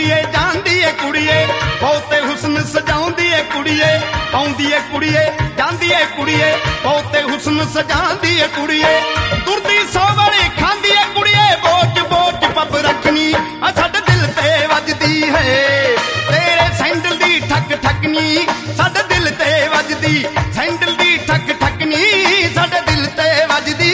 कुड़िए जांदी है कुड़िए बहुते हुस्न सजाउंदी है कुड़िए आउंदी है कुड़िए जांदी है कुड़िए बहुते हुस्न सजांदी है कुड़िए तुरदी सौ वाली खांदी है कुड़िए बोच बोच पब रखनी आ साडे दिल ते वजदी है तेरे सैंडल दी ठक ठकनी साडे दिल ते वजदी सैंडल दी ठक ठकनी साडे दिल ते वजदी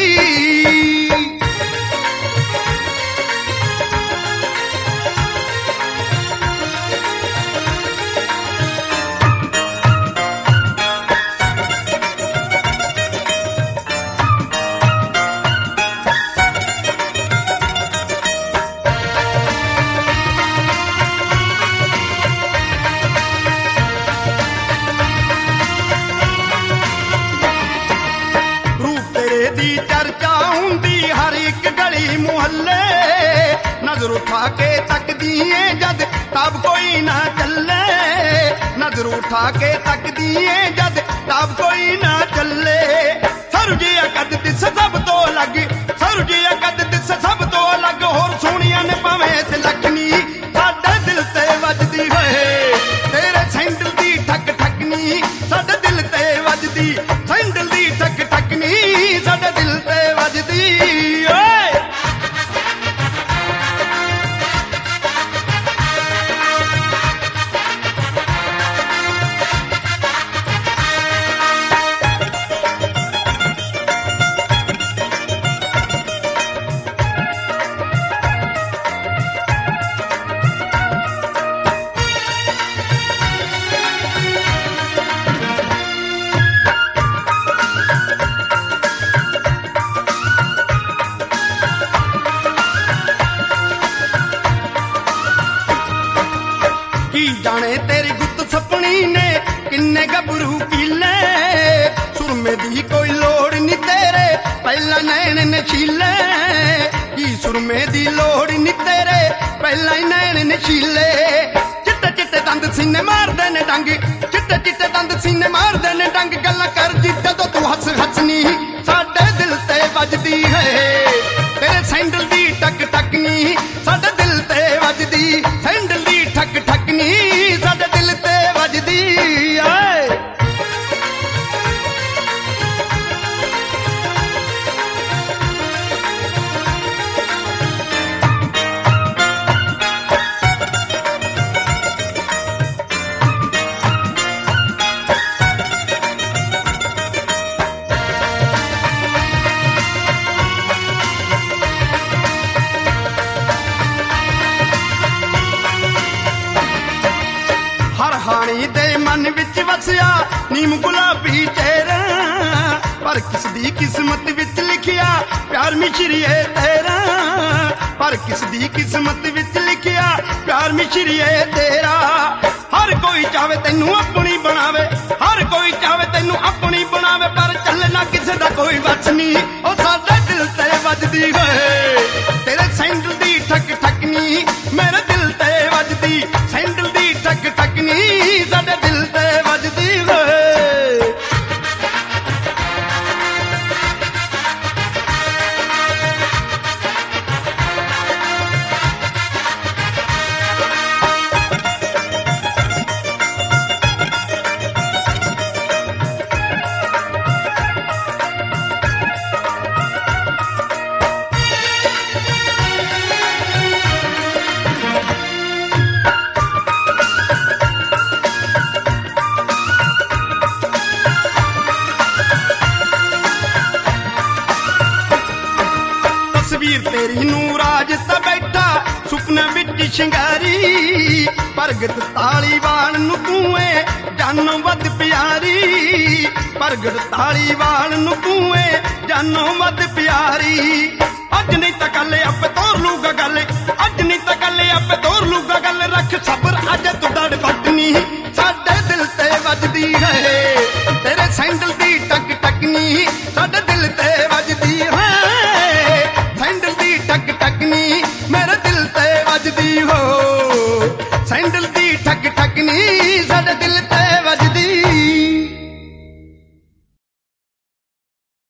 दी चर्चा हुंदी हर एक गली मुहल्ले नजर उठा के तकदी है जद तब कोई ना चले नजर उठा के तकदी है जद तब कोई ना चले सरजिया कद दिस सब तो अलग सरजिया कद दिस सब तो अलग होर सोनिया ने भावें तिलकनी साडे दिल ते वजदी होए तेरे सैंडल दी ठक ठकनी साडे दिल ते वजदी सैंडल दी ठक ठकनी साडे दिल ते वजदी ओए जाने तेरी गुत्त सपनी ने किन्ने गबरू कीले सुरमे दी कोई लोड़ नी तेरे पहला नैन नशीले की सुरमे दी लोड़ नी तेरे पहला नैन नशीले चिट्टे चिट्टे दंद सीने मारदे ने डंग चिट्टे चिट्टे दंद सीने मारदे ने डंग गल्लां कर जी जदों तू हस हसनी साडे दिल ते वजदी है तेरे सैंडल दी टक टकनी साडे दिल ते वजदी सैंडल दी ठक ठकनी साडे दिल ते वजदी आए हानी दे मन विच वसिया नीम गुलाबी चेहरा पर किस दी किस्मत विच लिखिया प्यार मिश्रिए तेरा पर किस दी किस्मत विच लिखिया प्यार मिश्रिए तेरा हर कोई चाहे तैनू अपनी बनावे हर कोई चाहे तैनू अपनी बनावे पर चलना किसे दा कोई वस नहीं ओ साडे दिल ते वजदी होए तेरे सैंडल दी ठक ठकनी मेरे दिल ते वजदी सैंडल दी ठक ठकनी साडे दिल ते वजदी होए तस्वीर तेरी नूराज ता बैठा सुपने विच शिंगारी प्रगट तालीवाल नू तूए जानो वद प्यारी प्रगट तालीवाल नू तूए जानो वद प्यारी अज नहीं ता कल आपे तोर लूगा गल अज नहीं ता कल आपे तोर